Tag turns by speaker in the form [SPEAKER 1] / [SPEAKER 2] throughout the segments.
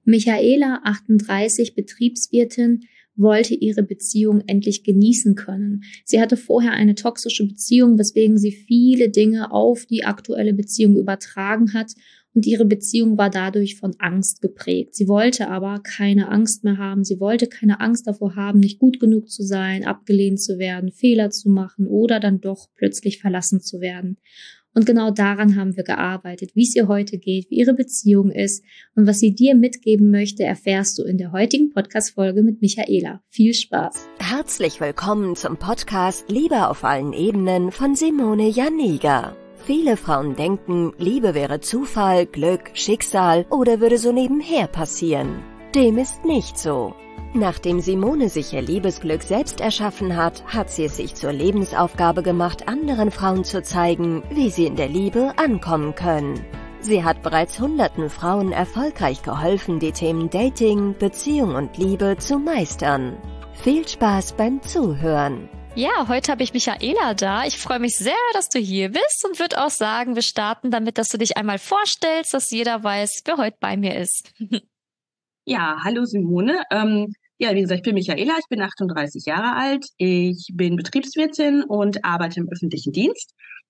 [SPEAKER 1] Michaela, 38, Betriebswirtin, wollte ihre Beziehung endlich genießen können. Sie hatte vorher eine toxische Beziehung, weswegen sie viele Dinge auf die aktuelle Beziehung übertragen hat und ihre Beziehung war dadurch von Angst geprägt. Sie wollte aber keine Angst mehr haben. Sie wollte keine Angst davor haben, nicht gut genug zu sein, abgelehnt zu werden, Fehler zu machen oder dann doch plötzlich verlassen zu werden. Und genau daran haben wir gearbeitet, wie es ihr heute geht, wie ihre Beziehung ist und was sie dir mitgeben möchte, erfährst du in der heutigen Podcast-Folge mit Michaela. Viel Spaß!
[SPEAKER 2] Herzlich willkommen zum Podcast Liebe auf allen Ebenen von Simone Janiga. Viele Frauen denken, Liebe wäre Zufall, Glück, Schicksal oder würde so nebenher passieren. Dem ist nicht so. Nachdem Simone sich ihr Liebesglück selbst erschaffen hat, hat sie es sich zur Lebensaufgabe gemacht, anderen Frauen zu zeigen, wie sie in der Liebe ankommen können. Sie hat bereits hunderten Frauen erfolgreich geholfen, die Themen Dating, Beziehung und Liebe zu meistern. Viel Spaß beim Zuhören!
[SPEAKER 3] Ja, heute habe ich Michaela da. Ich freue mich sehr, dass du hier bist und würde auch sagen, wir starten damit, dass du dich einmal vorstellst, dass jeder weiß, wer heute bei mir ist.
[SPEAKER 4] Ja, hallo Simone. Ja, wie gesagt, ich bin Michaela, ich bin 38 Jahre alt, ich bin Betriebswirtin und arbeite im öffentlichen Dienst.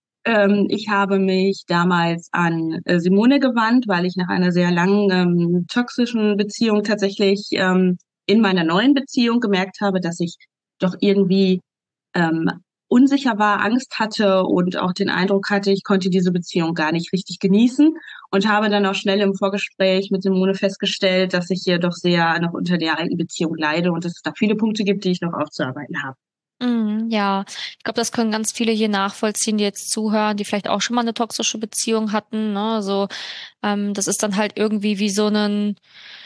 [SPEAKER 4] Ich habe mich damals an Simone gewandt, weil ich nach einer sehr langen toxischen Beziehung tatsächlich in meiner neuen Beziehung gemerkt habe, dass ich doch irgendwie unsicher war, Angst hatte und auch den Eindruck hatte, ich konnte diese Beziehung gar nicht richtig genießen und habe dann auch schnell im Vorgespräch mit Simone festgestellt, dass ich hier doch sehr noch unter der alten Beziehung leide und dass es da viele Punkte gibt, die ich noch aufzuarbeiten habe.
[SPEAKER 3] Ja, ich glaube, das können ganz viele hier nachvollziehen, die jetzt zuhören, die vielleicht auch schon mal eine toxische Beziehung hatten, ne? So, das ist dann halt irgendwie wie so ein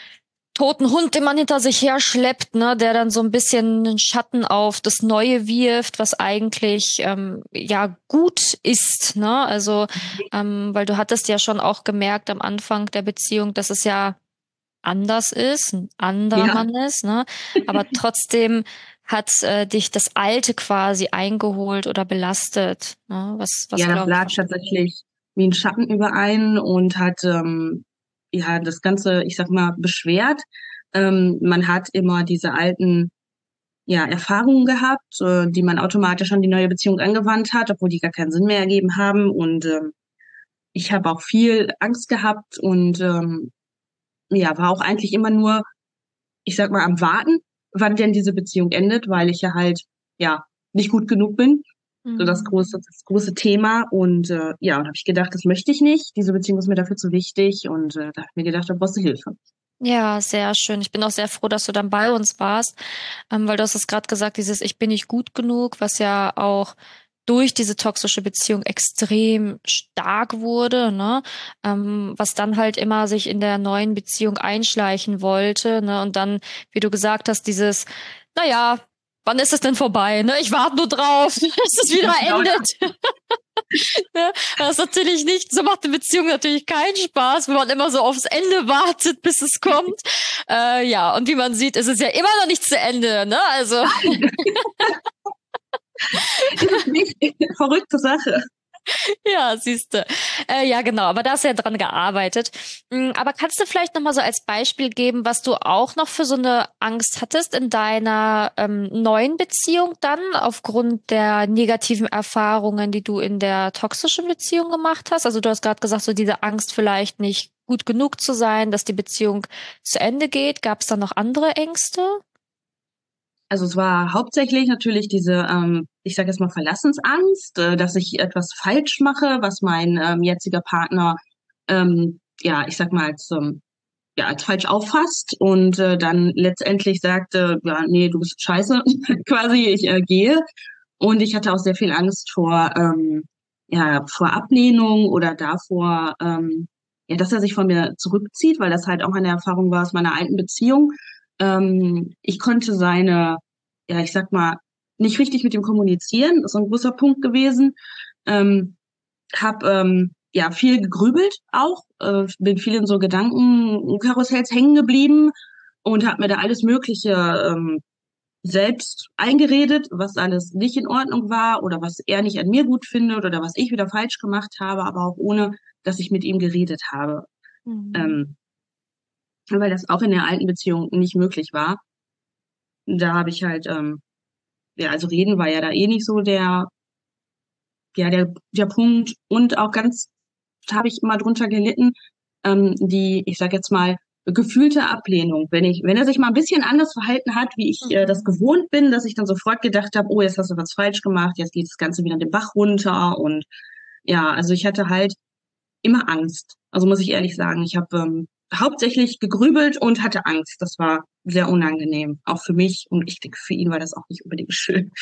[SPEAKER 3] toten Hund, den man hinter sich her schleppt, ne, der dann so ein bisschen einen Schatten auf das Neue wirft, was eigentlich ja gut ist, ne? Also, weil du hattest ja schon auch gemerkt am Anfang der Beziehung, dass es ja anders ist, ein anderer
[SPEAKER 4] Ja.
[SPEAKER 3] Mann ist, ne? Aber trotzdem hat dich das Alte quasi eingeholt oder belastet, ne? Was
[SPEAKER 4] Ja, das
[SPEAKER 3] glaubst
[SPEAKER 4] lag tatsächlich wie ein Schatten über einen und hat ja das Ganze, ich sag mal, beschwert. Man hat immer diese alten Erfahrungen gehabt, die man automatisch an die neue Beziehung angewandt hat, obwohl die gar keinen Sinn mehr ergeben haben. Und ich habe auch viel Angst gehabt und war auch eigentlich immer nur, ich sag mal, am Warten, wann denn diese Beziehung endet, weil ich ja halt nicht gut genug bin. So
[SPEAKER 3] du?
[SPEAKER 4] das große Thema. Und und habe ich gedacht, das möchte ich nicht. Diese Beziehung ist mir dafür zu wichtig. Und da habe ich mir gedacht, da brauchst du Hilfe.
[SPEAKER 3] Ja, sehr schön. Ich bin auch sehr froh, dass du dann bei uns warst, weil du hast es gerade gesagt, dieses Ich bin nicht gut genug, was ja auch durch diese toxische Beziehung extrem stark wurde, ne? Was dann halt immer sich in der neuen Beziehung einschleichen wollte, ne? Und dann, wie du gesagt hast, dieses, naja, wann ist es denn vorbei, ne? Ich warte nur drauf, dass es wieder endet. Ne? Das ist natürlich nicht, so macht eine Beziehung natürlich keinen Spaß, wenn man immer so aufs Ende wartet, bis es kommt. Ja, und wie man sieht, ist es ja immer noch nicht zu Ende, ne? Also.
[SPEAKER 4] Verrückte Sache.
[SPEAKER 3] Ja, siehste. Ja, genau, aber da hast du ja dran gearbeitet. Aber kannst du vielleicht nochmal so als Beispiel geben, was du auch noch für so eine Angst hattest in deiner neuen Beziehung dann, aufgrund der negativen Erfahrungen, die du in der toxischen Beziehung gemacht hast? Also du hast gerade gesagt, so diese Angst vielleicht nicht gut genug zu sein, dass die Beziehung zu Ende geht. Gab es da noch andere Ängste?
[SPEAKER 4] Also es war hauptsächlich natürlich diese, ich sage jetzt mal Verlassensangst, dass ich etwas falsch mache, was mein jetziger Partner, ich sag mal als falsch auffasst und dann letztendlich sagte, ja, nee, du bist scheiße, quasi, ich gehe. Und ich hatte auch sehr viel Angst vor Ablehnung oder davor, dass er sich von mir zurückzieht, weil das halt auch eine Erfahrung war aus meiner alten Beziehung. Ich konnte ich sag mal, nicht richtig mit ihm kommunizieren, das ist ein großer Punkt gewesen. Hab viel gegrübelt auch, bin viel in so Gedankenkarussells hängen geblieben und habe mir da alles Mögliche selbst eingeredet, was alles nicht in Ordnung war oder was er nicht an mir gut findet oder was ich wieder falsch gemacht habe, aber auch ohne, dass ich mit ihm geredet habe.
[SPEAKER 3] Mhm.
[SPEAKER 4] weil das auch in der alten Beziehung nicht möglich war. Da habe ich halt, also reden war ja da eh nicht so der Punkt. Und auch ganz, habe ich immer drunter gelitten, die, ich sag jetzt mal, gefühlte Ablehnung. Wenn er sich mal ein bisschen anders verhalten hat, wie ich das gewohnt bin, dass ich dann sofort gedacht habe, oh, jetzt hast du was falsch gemacht, jetzt geht das Ganze wieder den Bach runter. Und ja, also ich hatte halt immer Angst. Also muss ich ehrlich sagen, ich habe hauptsächlich gegrübelt und hatte Angst. Das war sehr unangenehm, auch für mich. Und ich denke, für ihn war das auch nicht unbedingt schön.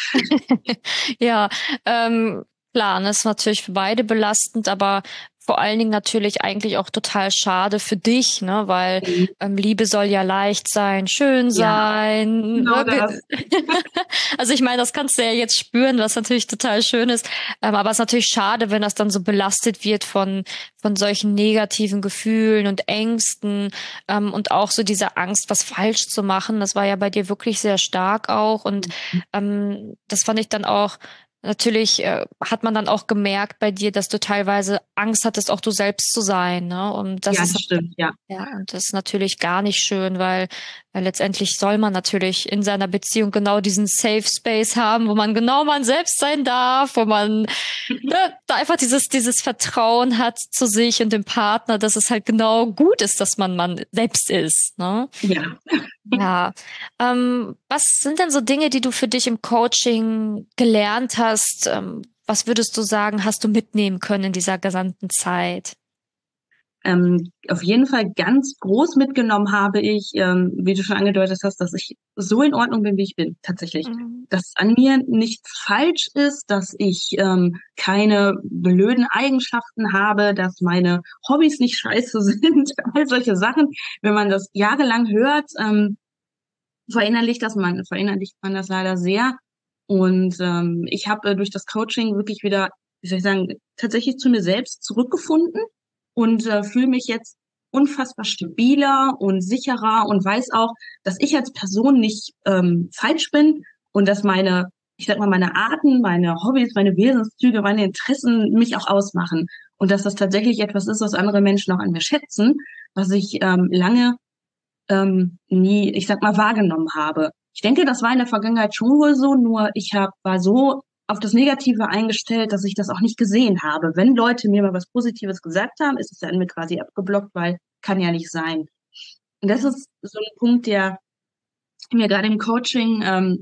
[SPEAKER 3] Ja, klar, das ist natürlich für beide belastend, aber vor allen Dingen natürlich eigentlich auch total schade für dich, ne? Weil Liebe soll ja leicht sein, schön
[SPEAKER 4] Ja,
[SPEAKER 3] sein.
[SPEAKER 4] genau
[SPEAKER 3] Ne?
[SPEAKER 4] das.
[SPEAKER 3] Also ich meine, das kannst du ja jetzt spüren, was natürlich total schön ist. Aber es ist natürlich schade, wenn das dann so belastet wird von solchen negativen Gefühlen und Ängsten, und auch so diese Angst, was falsch zu machen. Das war ja bei dir wirklich sehr stark auch. Und das fand ich dann auch. Natürlich hat man dann auch gemerkt bei dir, dass du teilweise Angst hattest, auch du selbst zu sein, ne? Und das
[SPEAKER 4] Ja,
[SPEAKER 3] ist
[SPEAKER 4] das stimmt, ja.
[SPEAKER 3] ja, und das ist natürlich gar nicht schön, weil letztendlich soll man natürlich in seiner Beziehung genau diesen Safe Space haben, wo man genau man selbst sein darf, wo man da einfach dieses Vertrauen hat zu sich und dem Partner, dass es halt genau gut ist, dass man selbst ist, ne?
[SPEAKER 4] Ja.
[SPEAKER 3] Ja. Was sind denn so Dinge, die du für dich im Coaching gelernt hast? Was würdest du sagen, hast du mitnehmen können in dieser gesamten Zeit?
[SPEAKER 4] Auf jeden Fall ganz groß mitgenommen habe ich, wie du schon angedeutet hast, dass ich so in Ordnung bin, wie ich bin, tatsächlich.
[SPEAKER 3] Mhm.
[SPEAKER 4] Dass an mir nichts falsch ist, dass ich keine blöden Eigenschaften habe, dass meine Hobbys nicht scheiße sind, all solche Sachen. Wenn man das jahrelang hört, verinnerlicht man das leider sehr. Und ich habe durch das Coaching wirklich wieder, wie soll ich sagen, tatsächlich zu mir selbst zurückgefunden und fühle mich jetzt unfassbar stabiler und sicherer und weiß auch, dass ich als Person nicht falsch bin und dass ich sag mal, meine Arten, meine Hobbys, meine Wesenszüge, meine Interessen mich auch ausmachen und dass das tatsächlich etwas ist, was andere Menschen auch an mir schätzen, was ich lange nie, ich sag mal, wahrgenommen habe. Ich denke, das war in der Vergangenheit schon wohl so, nur war so auf das Negative eingestellt, dass ich das auch nicht gesehen habe. Wenn Leute mir mal was Positives gesagt haben, ist es dann mir quasi abgeblockt, weil kann ja nicht sein. Und das ist so ein Punkt, der mir gerade im Coaching,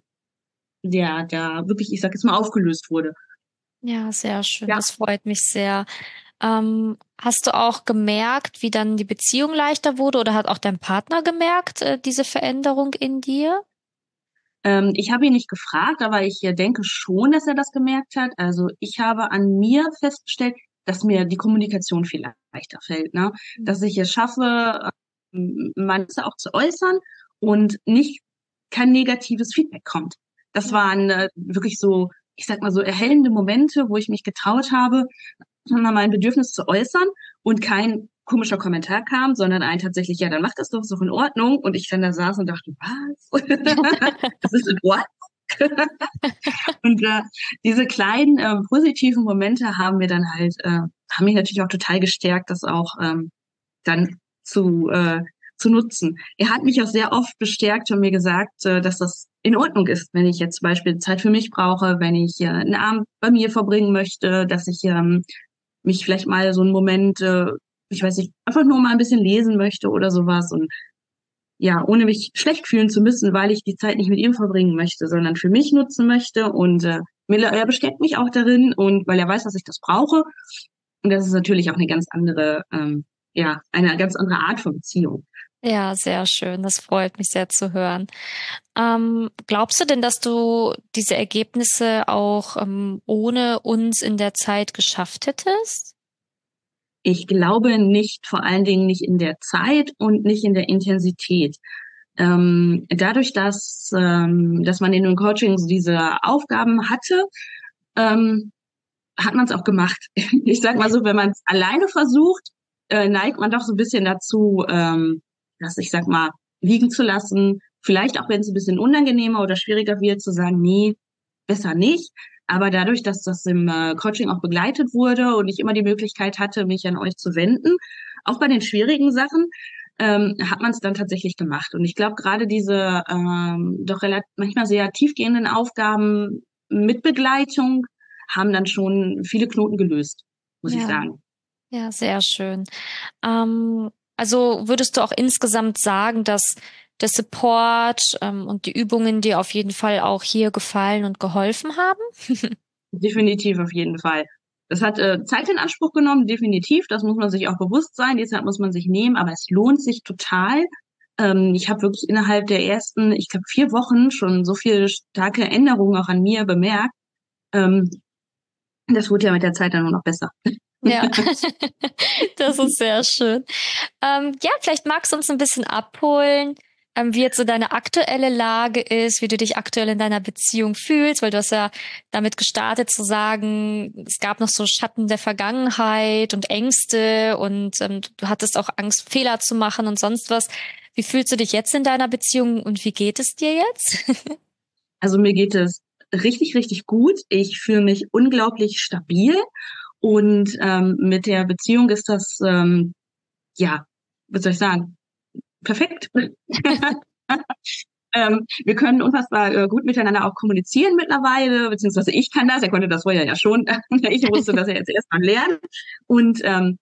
[SPEAKER 4] der wirklich, ich sag jetzt mal, aufgelöst wurde.
[SPEAKER 3] Ja, sehr schön.
[SPEAKER 4] Ja.
[SPEAKER 3] Das freut mich sehr. Hast du auch gemerkt, wie dann die Beziehung leichter wurde oder hat auch dein Partner gemerkt, diese Veränderung in dir?
[SPEAKER 4] Ich habe ihn nicht gefragt, aber ich denke schon, dass er das gemerkt hat. Also ich habe an mir festgestellt, dass mir die Kommunikation viel leichter fällt, ne? Dass ich es schaffe, manches auch zu äußern und nicht kein negatives Feedback kommt. Das waren wirklich so, ich sag mal so erhellende Momente, wo ich mich getraut habe, mal mein Bedürfnis zu äußern und kein komischer Kommentar kam, sondern ein tatsächlich, ja, dann mach das doch, ist doch in Ordnung. Und ich dann da saß und dachte, was? Das ist in Ordnung. Und diese kleinen positiven Momente haben mir dann halt, haben mich natürlich auch total gestärkt, das auch dann zu nutzen. Er hat mich auch sehr oft bestärkt und mir gesagt, dass das in Ordnung ist, wenn ich jetzt zum Beispiel Zeit für mich brauche, wenn ich einen Abend bei mir verbringen möchte, dass ich mich vielleicht mal so einen Moment, ich weiß nicht, einfach nur mal ein bisschen lesen möchte oder sowas und ja, ohne mich schlecht fühlen zu müssen, weil ich die Zeit nicht mit ihm verbringen möchte, sondern für mich nutzen möchte und er bestärkt mich auch darin und weil er weiß, dass ich das brauche und das ist natürlich auch eine ganz andere, eine ganz andere Art von Beziehung.
[SPEAKER 3] Ja, sehr schön. Das freut mich sehr zu hören. Glaubst du denn, dass du diese Ergebnisse auch ohne uns in der Zeit geschafft hättest?
[SPEAKER 4] Ich glaube nicht, vor allen Dingen nicht in der Zeit und nicht in der Intensität. Dadurch, dass man in den Coachings diese Aufgaben hatte, hat man es auch gemacht. Ich sag mal so, wenn man es alleine versucht, neigt man doch so ein bisschen dazu, das, ich sag mal, liegen zu lassen. Vielleicht auch, wenn es ein bisschen unangenehmer oder schwieriger wird, zu sagen, nee, besser nicht. Aber dadurch, dass das im Coaching auch begleitet wurde und ich immer die Möglichkeit hatte, mich an euch zu wenden, auch bei den schwierigen Sachen, hat man es dann tatsächlich gemacht. Und ich glaube, gerade diese doch manchmal sehr tiefgehenden Aufgaben mit Begleitung haben dann schon viele Knoten gelöst, muss ich
[SPEAKER 3] Ja,
[SPEAKER 4] sagen.
[SPEAKER 3] ja, sehr schön. Also würdest du auch insgesamt sagen, dass der Support und die Übungen dir auf jeden Fall auch hier gefallen und geholfen haben?
[SPEAKER 4] Definitiv auf jeden Fall. Das hat Zeit in Anspruch genommen, definitiv. Das muss man sich auch bewusst sein. Die Zeit muss man sich nehmen, aber es lohnt sich total. Ich habe wirklich innerhalb der ersten, ich glaube, 4 Wochen schon so viele starke Änderungen auch an mir bemerkt. Das wurde ja mit der Zeit dann nur noch besser.
[SPEAKER 3] Ja, das ist sehr schön. Ja, vielleicht magst du uns ein bisschen abholen, wie jetzt so deine aktuelle Lage ist, wie du dich aktuell in deiner Beziehung fühlst, weil du hast ja damit gestartet zu sagen, es gab noch so Schatten der Vergangenheit und Ängste und du hattest auch Angst, Fehler zu machen und sonst was. Wie fühlst du dich jetzt in deiner Beziehung und wie geht es dir jetzt?
[SPEAKER 4] Also mir geht es richtig, richtig gut. Ich fühle mich unglaublich stabil und mit der Beziehung ist das, ja, was soll ich sagen, perfekt. Wir können unfassbar gut miteinander auch kommunizieren mittlerweile, beziehungsweise ich kann das, er konnte das vorher ja schon. Ich musste das ja jetzt erst mal lernen. Und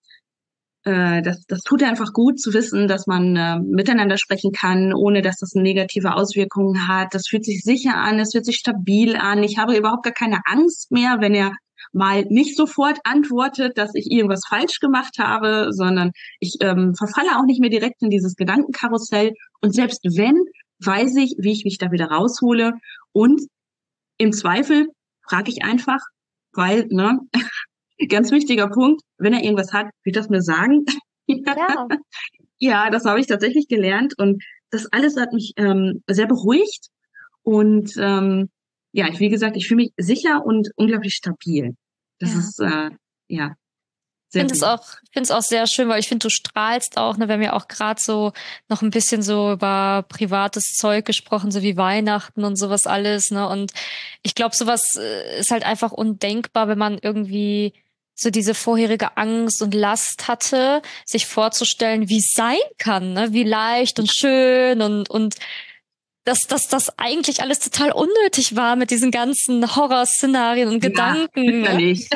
[SPEAKER 4] das tut einfach gut zu wissen, dass man miteinander sprechen kann, ohne dass das negative Auswirkungen hat. Das fühlt sich sicher an, es fühlt sich stabil an. Ich habe überhaupt gar keine Angst mehr, wenn er mal nicht sofort antwortet, dass ich irgendwas falsch gemacht habe, sondern ich verfalle auch nicht mehr direkt in dieses Gedankenkarussell. Und selbst wenn, weiß ich, wie ich mich da wieder raushole. Und im Zweifel frage ich einfach, weil, ne, ganz wichtiger Punkt, wenn er irgendwas hat, wird das mir sagen.
[SPEAKER 3] Ja.
[SPEAKER 4] Ja, das habe ich tatsächlich gelernt und das alles hat mich sehr beruhigt und ja, wie gesagt, ich fühle mich sicher und unglaublich stabil. Das
[SPEAKER 3] Ja.
[SPEAKER 4] ist ja
[SPEAKER 3] Ich
[SPEAKER 4] sehr
[SPEAKER 3] finde
[SPEAKER 4] gut.
[SPEAKER 3] es auch sehr schön, weil ich finde, du strahlst auch, ne, wir haben ja auch gerade so noch ein bisschen so über privates Zeug gesprochen, so wie Weihnachten und sowas alles, ne? Und ich glaube, sowas ist halt einfach undenkbar, wenn man irgendwie so diese vorherige Angst und Last hatte, sich vorzustellen, wie es sein kann, ne? Wie leicht und schön und dass das eigentlich alles total unnötig war mit diesen ganzen Horrorszenarien und
[SPEAKER 4] Ja,
[SPEAKER 3] Gedanken, ne?
[SPEAKER 4] sicherlich.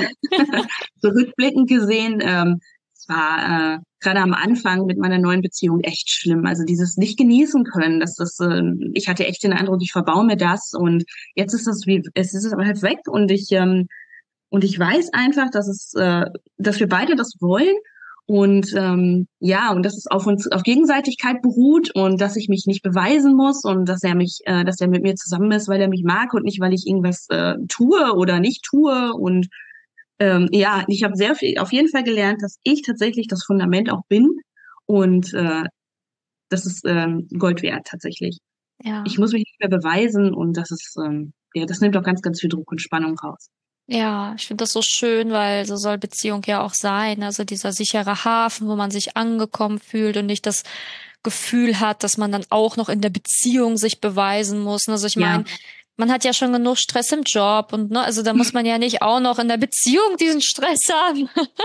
[SPEAKER 4] So rückblickend gesehen, es war gerade am Anfang mit meiner neuen Beziehung echt schlimm. Also dieses nicht genießen können, ich hatte echt den Eindruck, ich verbaue mir das und jetzt ist es ist aber halt weg und ich weiß einfach, dass wir beide das wollen und ja, und dass es auf Gegenseitigkeit beruht und dass ich mich nicht beweisen muss und dass er mit mir zusammen ist, weil er mich mag und nicht, weil ich irgendwas tue oder nicht tue. Und ja, ich habe sehr viel, auf jeden Fall gelernt, dass ich tatsächlich das Fundament auch bin und das ist Gold wert tatsächlich.
[SPEAKER 3] Ja.
[SPEAKER 4] Ich muss mich nicht mehr beweisen und ja, das nimmt auch ganz, ganz viel Druck und Spannung raus.
[SPEAKER 3] Ja, ich finde das so schön, weil so soll Beziehung ja auch sein. Also dieser sichere Hafen, wo man sich angekommen fühlt und nicht das Gefühl hat, dass man dann auch noch in der Beziehung sich beweisen muss. Also ich
[SPEAKER 4] Ja,
[SPEAKER 3] meine, man hat ja schon genug Stress im Job und ne, also da muss man ja nicht auch noch in der Beziehung diesen Stress haben.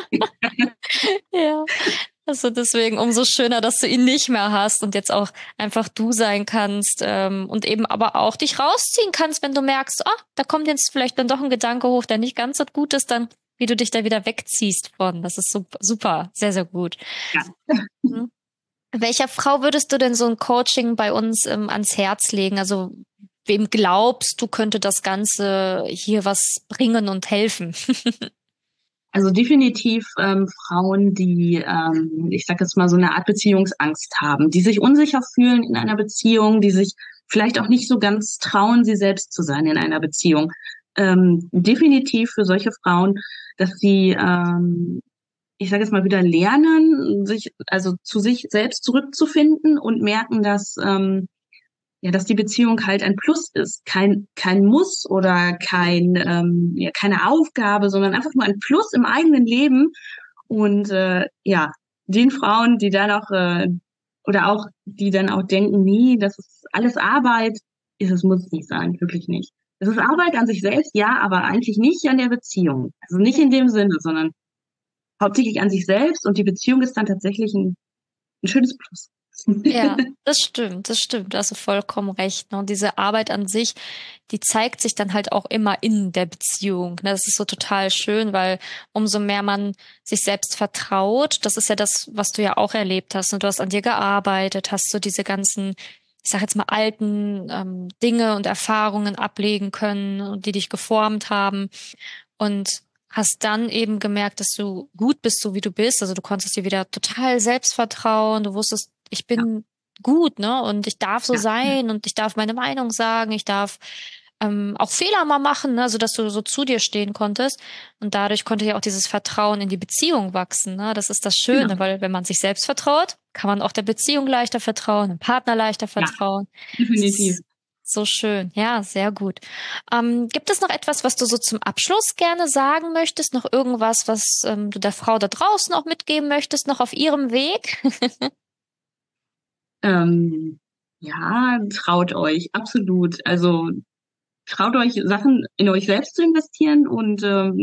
[SPEAKER 3] Ja. Also deswegen umso schöner, dass du ihn nicht mehr hast und jetzt auch einfach du sein kannst und eben aber auch dich rausziehen kannst, wenn du merkst, ah, da kommt jetzt vielleicht dann doch ein Gedanke hoch, der nicht ganz so gut ist, dann wie du dich da wieder wegziehst von. Das ist super, super, sehr, sehr gut.
[SPEAKER 4] ja.
[SPEAKER 3] Mhm. Welcher Frau würdest du denn so ein Coaching bei uns ans Herz legen? Also wem glaubst du, könnte das Ganze hier was bringen und helfen?
[SPEAKER 4] Also definitiv Frauen, die, ich sage jetzt mal, so eine Art Beziehungsangst haben, die sich unsicher fühlen in einer Beziehung, die sich vielleicht auch nicht so ganz trauen, sie selbst zu sein in einer Beziehung. Definitiv für solche Frauen, dass sie, ich sage jetzt mal, wieder lernen, also zu sich selbst zurückzufinden und merken, ja, dass die Beziehung halt ein Plus ist, kein Muss oder ja, keine Aufgabe, sondern einfach nur ein Plus im eigenen Leben. Und ja, den Frauen, die dann auch oder auch die dann auch denken, nee, das ist alles Arbeit, muss nicht sein, wirklich nicht. Es ist Arbeit an sich selbst, ja, aber eigentlich nicht an der Beziehung. Also nicht in dem Sinne, sondern hauptsächlich an sich selbst und die Beziehung ist dann tatsächlich ein schönes Plus.
[SPEAKER 3] Ja, das stimmt, da hast du vollkommen recht. Ne? Und diese Arbeit an sich, die zeigt sich dann halt auch immer in der Beziehung. Ne? Das ist so total schön, weil umso mehr man sich selbst vertraut, das ist ja das, was du ja auch erlebt hast. Und du hast an dir gearbeitet, hast so diese ganzen, ich sag jetzt mal, alten Dinge und Erfahrungen ablegen können und die dich geformt haben. Und hast dann eben gemerkt, dass du gut bist, so wie du bist. Also du konntest dir wieder total selbst vertrauen. Du wusstest, ich bin gut, ne? Und ich darf so sein und ich darf meine Meinung sagen. Ich darf auch Fehler mal machen, ne? Sodass du so zu dir stehen konntest. Und dadurch konnte ja auch dieses Vertrauen in die Beziehung wachsen, ne? Das ist das Schöne, weil wenn man sich selbst vertraut, kann man auch der Beziehung leichter vertrauen, dem Partner leichter vertrauen.
[SPEAKER 4] Definitiv.
[SPEAKER 3] So schön, ja, sehr gut. Gibt es noch etwas, was du so zum Abschluss gerne sagen möchtest? Noch irgendwas, was du der Frau da draußen auch mitgeben möchtest, noch auf ihrem Weg?
[SPEAKER 4] Ja, traut euch, absolut. Also traut euch, Sachen in euch selbst zu investieren und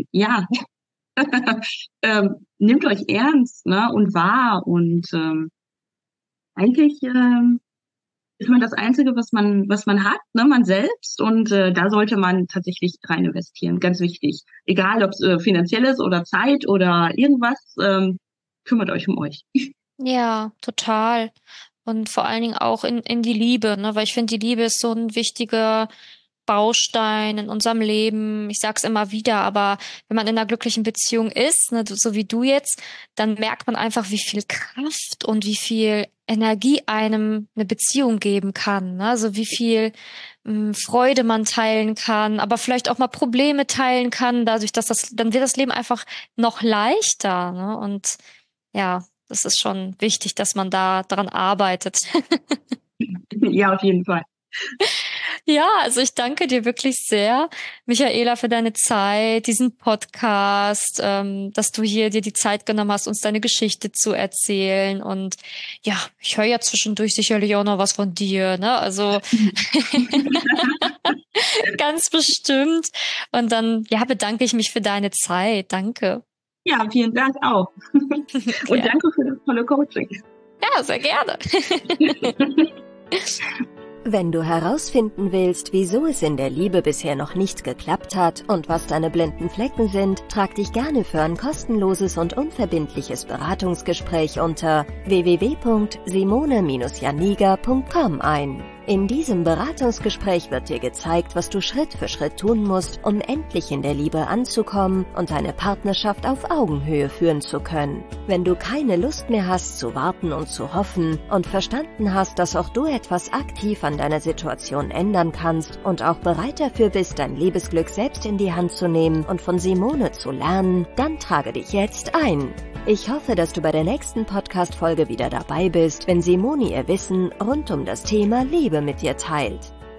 [SPEAKER 4] nehmt euch ernst, ne, und wahr. Und eigentlich ist man das Einzige, was man hat, ne, man selbst. Und da sollte man tatsächlich rein investieren, ganz wichtig. Egal, ob es finanziell ist oder Zeit oder irgendwas, kümmert euch um euch.
[SPEAKER 3] Ja, total. Und vor allen Dingen auch in die Liebe, ne? Weil ich finde, die Liebe ist so ein wichtiger Baustein in unserem Leben. Ich sag's immer wieder, aber wenn man in einer glücklichen Beziehung ist, ne, so wie du jetzt, dann merkt man einfach, wie viel Kraft und wie viel Energie einem eine Beziehung geben kann. Ne? Also wie viel Freude man teilen kann, aber vielleicht auch mal Probleme teilen kann, dadurch, dass dann wird das Leben einfach noch leichter. Ne? Und ja, das ist schon wichtig, dass man da dran arbeitet.
[SPEAKER 4] Ja, auf jeden Fall.
[SPEAKER 3] Ja, also ich danke dir wirklich sehr, Michaela, für deine Zeit, diesen Podcast, dass du hier dir die Zeit genommen hast, uns deine Geschichte zu erzählen. Und ja, ich höre ja zwischendurch sicherlich auch noch was von dir, ne? Also ganz bestimmt. Und dann, ja, bedanke ich mich für deine Zeit. Danke.
[SPEAKER 4] Ja, vielen Dank auch. Und danke für das tolle Coaching.
[SPEAKER 3] Ja, sehr gerne.
[SPEAKER 2] Wenn du herausfinden willst, wieso es in der Liebe bisher noch nicht geklappt hat und was deine blinden Flecken sind, trag dich gerne für ein kostenloses und unverbindliches Beratungsgespräch unter www.simone-janiga.com ein. In diesem Beratungsgespräch wird dir gezeigt, was du Schritt für Schritt tun musst, um endlich in der Liebe anzukommen und deine Partnerschaft auf Augenhöhe führen zu können. Wenn du keine Lust mehr hast zu warten und zu hoffen und verstanden hast, dass auch du etwas aktiv an deiner Situation ändern kannst und auch bereit dafür bist, dein Liebesglück selbst in die Hand zu nehmen und von Simone zu lernen, dann trage dich jetzt ein. Ich hoffe, dass du bei der nächsten Podcast-Folge wieder dabei bist, wenn Simone ihr Wissen rund um das Thema Liebe mit dir teilt.